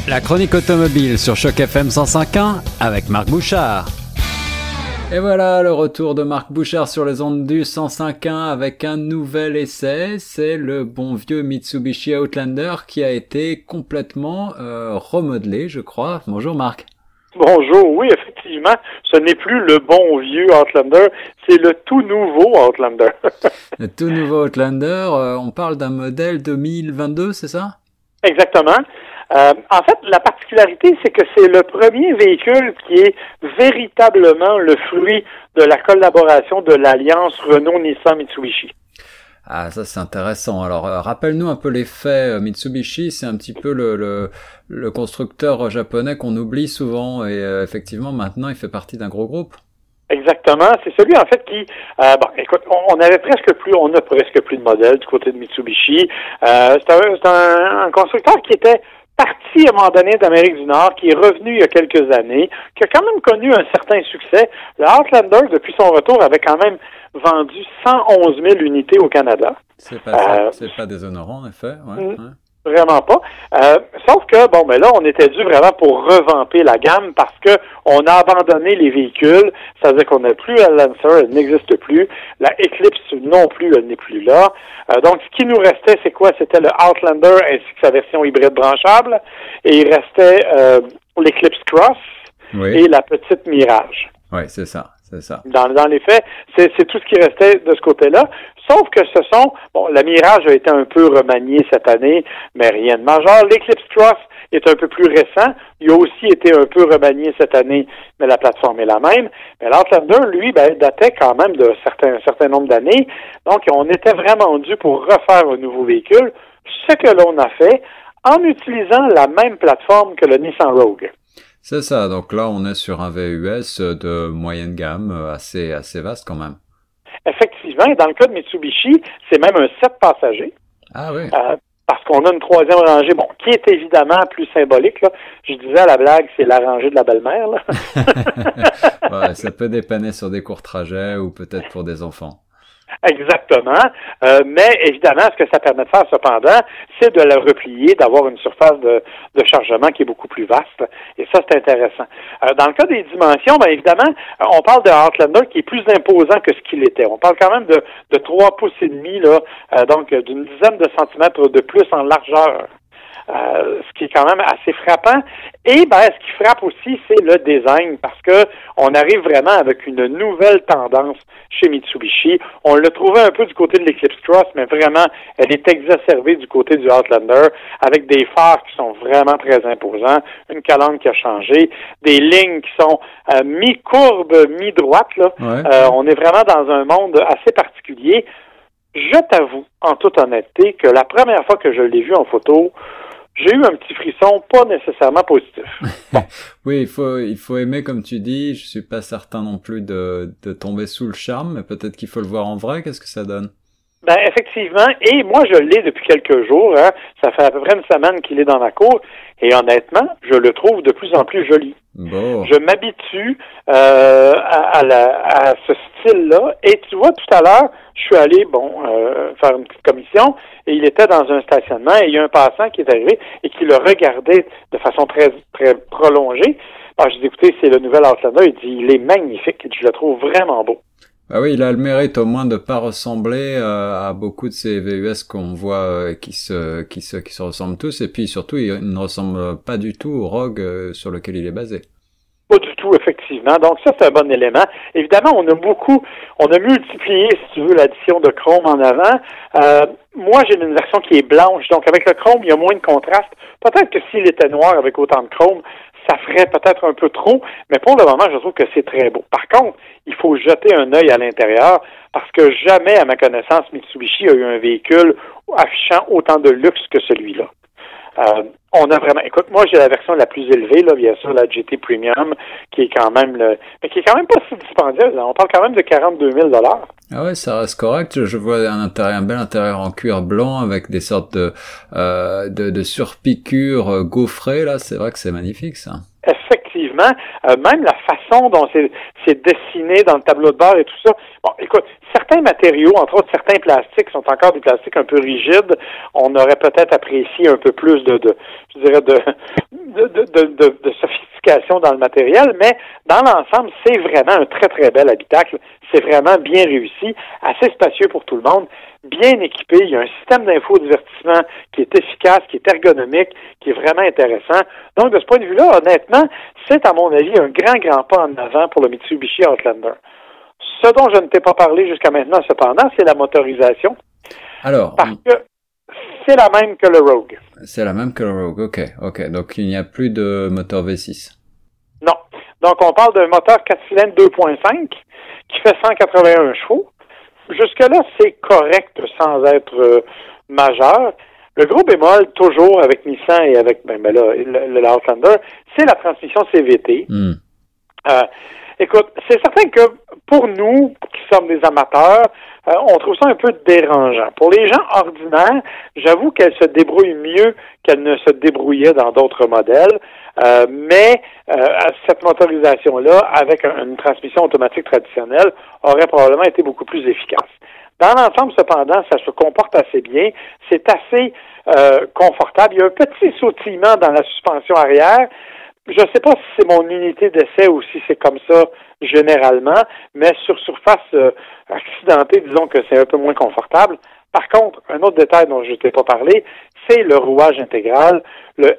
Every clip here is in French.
La chronique automobile sur Choc FM 105.1 avec Marc Bouchard. Et voilà le retour de Marc Bouchard sur les ondes du 105.1 avec un nouvel essai. C'est le bon vieux Mitsubishi Outlander qui a été complètement remodelé, je crois. Bonjour Marc. Bonjour, oui, effectivement, ce n'est plus le bon vieux Outlander, c'est le tout nouveau Outlander. Le tout nouveau Outlander, on parle d'un modèle 2022, c'est ça? Exactement. En fait, la particularité, c'est que c'est le premier véhicule qui est véritablement le fruit de la collaboration de l'alliance Renault-Nissan-Mitsubishi. Ah, ça c'est intéressant. Alors, rappelle-nous un peu les faits. Mitsubishi, c'est un petit peu le constructeur japonais qu'on oublie souvent et effectivement, maintenant, il fait partie d'un gros groupe. Exactement, c'est celui en fait qui, écoute, on a presque plus de modèles du côté de Mitsubishi. C'est un constructeur qui était parti à un moment donné d'Amérique du Nord, qui est revenu il y a quelques années, qui a quand même connu un certain succès. Le Outlander, depuis son retour, avait quand même vendu 111 000 unités au Canada. C'est pas déshonorant, en effet. Ouais. Vraiment pas. Sauf que, là, on était dû vraiment pour revamper la gamme parce que on a abandonné les véhicules. Ça veut dire qu'on n'a plus la Lancer, elle n'existe plus. La Eclipse non plus, elle n'est plus là. Donc, ce qui nous restait, c'est quoi? C'était le Outlander ainsi que sa version hybride branchable. Et il restait l'Eclipse Cross et la petite Mirage. Oui, c'est ça. Dans les faits, c'est tout ce qui restait de ce côté-là. Sauf que la Mirage a été un peu remaniée cette année, mais rien de majeur. L'Eclipse Cross est un peu plus récent. Il a aussi été un peu remanié cette année, mais la plateforme est la même. Mais l'Outlander, lui, datait quand même de un certain nombre d'années. Donc, on était vraiment dû pour refaire un nouveau véhicule, ce que l'on a fait en utilisant la même plateforme que le Nissan Rogue. C'est ça, donc là on est sur un VUS de moyenne gamme assez vaste quand même. Effectivement, et dans le cas de Mitsubishi, c'est même un 7 passagers. Ah oui. Parce qu'on a une troisième rangée, qui est évidemment plus symbolique, là. Je disais à la blague, c'est la rangée de la belle-mère, là. Ouais, ça peut dépanner sur des courts trajets ou peut-être pour des enfants. Exactement. Mais évidemment, ce que ça permet de faire cependant, c'est de la replier, d'avoir une surface de chargement qui est beaucoup plus vaste. Et ça, c'est intéressant. Dans le cas des dimensions, évidemment, on parle de Outlander qui est plus imposant que ce qu'il était. On parle quand même de 3 pouces et demi, là, donc d'une dizaine de centimètres de plus en largeur. Ce qui est quand même assez frappant. Et ce qui frappe aussi, c'est le design, parce que on arrive vraiment avec une nouvelle tendance chez Mitsubishi. On l'a trouvé un peu du côté de l'Eclipse Cross, mais vraiment, elle est exacerbée du côté du Outlander, avec des phares qui sont vraiment très imposants, une calandre qui a changé, des lignes qui sont mi-courbes, mi-droites. Là. Ouais. On est vraiment dans un monde assez particulier. Je t'avoue, en toute honnêteté, que la première fois que je l'ai vu en photo, j'ai eu un petit frisson pas nécessairement positif. Bon. Oui, il faut aimer comme tu dis. Je suis pas certain non plus de tomber sous le charme, mais peut-être qu'il faut le voir en vrai. Qu'est-ce que ça donne? Effectivement, et moi je l'ai depuis quelques jours, hein. Ça fait à peu près une semaine qu'il est dans ma cour, et honnêtement, je le trouve de plus en plus joli. Bon. Je m'habitue à ce style-là, et tu vois, tout à l'heure, je suis allé, faire une petite commission, et il était dans un stationnement, et il y a un passant qui est arrivé, et qui le regardait de façon très, très prolongée. Alors, je dis, écoutez, c'est le nouvel Outlander, il dit, il est magnifique, et je le trouve vraiment beau. Ah oui, il a le mérite au moins de pas ressembler à beaucoup de ces VUS qu'on voit qui se ressemblent tous, et puis surtout il ne ressemble pas du tout au Rogue sur lequel il est basé. Pas du tout, effectivement. Donc ça, c'est un bon élément. Évidemment, on a multiplié, si tu veux, l'addition de chrome en avant. Moi, j'ai une version qui est blanche, donc avec le chrome, il y a moins de contraste. Peut-être que s'il était noir avec autant de chrome, ça ferait peut-être un peu trop, mais pour le moment, je trouve que c'est très beau. Par contre, il faut jeter un œil à l'intérieur, parce que jamais, à ma connaissance, Mitsubishi a eu un véhicule affichant autant de luxe que celui-là. On a vraiment, écoute, moi j'ai la version la plus élevée, là, bien sûr, la GT Premium, qui est quand même mais qui est quand même pas si dispendieuse, là. On parle quand même de 42 000 $. Ah ouais, ça reste correct. Je vois un bel intérieur en cuir blanc avec des sortes de surpiqûres gaufrées, là. C'est vrai que c'est magnifique, ça. Effectivement, même la façon dont c'est dessiné dans le tableau de bord et tout ça. Bon, écoute, certains matériaux, entre autres certains plastiques, sont encore des plastiques un peu rigides. On aurait peut-être apprécié un peu plus de sophistication dans le matériel, mais dans l'ensemble, c'est vraiment un très, très bel habitacle. C'est vraiment bien réussi, assez spacieux pour tout le monde, bien équipé. Il y a un système d'infodivertissement qui est efficace, qui est ergonomique, qui est vraiment intéressant. Donc, de ce point de vue-là, honnêtement, c'est, à mon avis, un grand, grand pas en avant pour le Mitsubishi Outlander. Ce dont je ne t'ai pas parlé jusqu'à maintenant, cependant, c'est la motorisation. Alors, parce que c'est la même que le Rogue. C'est la même que le Rogue, ok. Donc, il n'y a plus de moteur V6. Non. Donc, on parle d'un moteur 4 cylindres 2.5 qui fait 181 chevaux. Jusque-là, c'est correct sans être majeur. Le gros bémol, toujours avec Nissan et avec le Outlander, c'est la transmission CVT. Écoute, c'est certain que pour nous, qui sommes des amateurs, on trouve ça un peu dérangeant. Pour les gens ordinaires, j'avoue qu'elle se débrouille mieux qu'elle ne se débrouillait dans d'autres modèles, mais cette motorisation-là, avec une transmission automatique traditionnelle, aurait probablement été beaucoup plus efficace. Dans l'ensemble, cependant, ça se comporte assez bien. C'est assez confortable. Il y a un petit sautillement dans la suspension arrière. Je ne sais pas si c'est mon unité d'essai ou si c'est comme ça généralement, mais sur surface accidentée, disons que c'est un peu moins confortable. Par contre, un autre détail dont je ne t'ai pas parlé, c'est le rouage intégral, le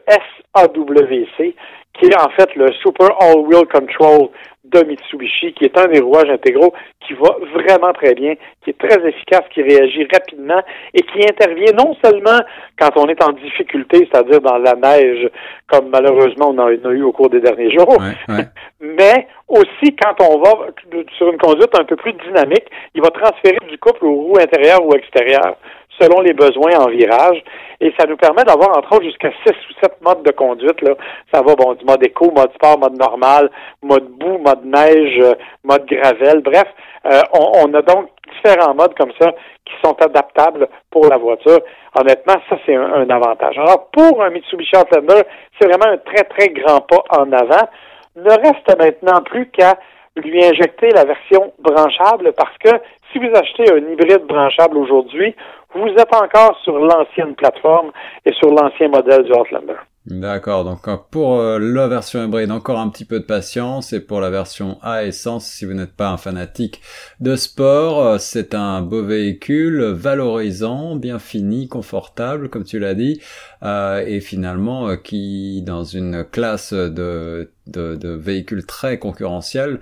SAWC, qui est en fait le Super All-Wheel Control de Mitsubishi, qui est un des rouages intégraux qui va vraiment très bien, qui est très efficace, qui réagit rapidement et qui intervient non seulement quand on est en difficulté, c'est-à-dire dans la neige, comme malheureusement on en a eu au cours des derniers jours, mais aussi quand on va sur une conduite un peu plus dynamique, il va transférer du couple aux roues intérieures ou extérieures, selon les besoins en virage. Et ça nous permet d'avoir, entre autres, jusqu'à 6 ou 7 modes de conduite, là. Ça va, du mode éco, mode sport, mode normal, mode boue, mode neige, mode gravel. Bref, on a donc différents modes comme ça qui sont adaptables pour la voiture. Honnêtement, ça, c'est un avantage. Alors, pour un Mitsubishi Outlander, c'est vraiment un très, très grand pas en avant. Ne reste maintenant plus qu'à lui injecter la version branchable parce que si vous achetez un hybride branchable aujourd'hui, vous êtes encore sur l'ancienne plateforme et sur l'ancien modèle du Outlander. D'accord, donc pour la version hybride, encore un petit peu de patience, et pour la version à essence, si vous n'êtes pas un fanatique de sport, c'est un beau véhicule valorisant, bien fini, confortable, comme tu l'as dit, et finalement qui, dans une classe de véhicules très concurrentiels,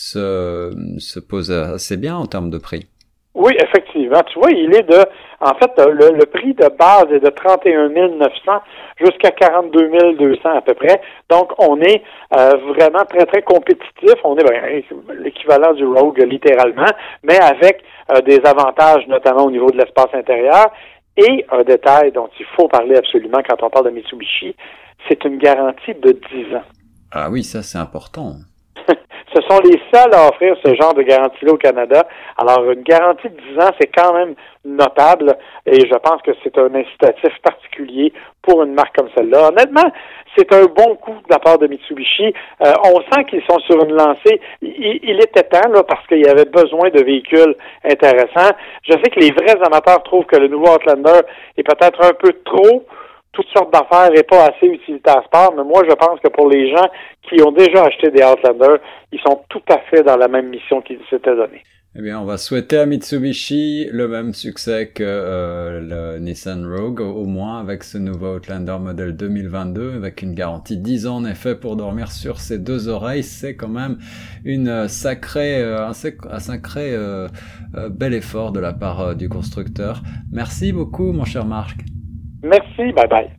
se pose assez bien en termes de prix. Oui, effectivement. Tu vois, il est en fait, le prix de base est de 31 900 jusqu'à 42 200 à peu près. Donc, on est vraiment très, très compétitif. On est l'équivalent du Rogue, littéralement, mais avec des avantages, notamment au niveau de l'espace intérieur. Et un détail dont il faut parler absolument quand on parle de Mitsubishi, c'est une garantie de 10 ans. Ah oui, ça, c'est important. Ce sont les seuls à offrir ce genre de garantie-là au Canada. Alors, une garantie de 10 ans, c'est quand même notable et je pense que c'est un incitatif particulier pour une marque comme celle-là. Honnêtement, c'est un bon coup de la part de Mitsubishi. On sent qu'ils sont sur une lancée. Il était temps, là, parce qu'il y avait besoin de véhicules intéressants. Je sais que les vrais amateurs trouvent que le nouveau Outlander est peut-être un peu trop toutes sortes d'affaires et pas assez utilitaire sport, mais moi, je pense que pour les gens qui ont déjà acheté des Outlander, ils sont tout à fait dans la même mission qu'ils s'étaient donnée. Eh bien, on va souhaiter à Mitsubishi le même succès que le Nissan Rogue, au moins avec ce nouveau Outlander modèle 2022, avec une garantie 10 ans en effet pour dormir sur ses deux oreilles. C'est quand même un sacré bel effort de la part du constructeur. Merci beaucoup, mon cher Marc. Merci, bye bye.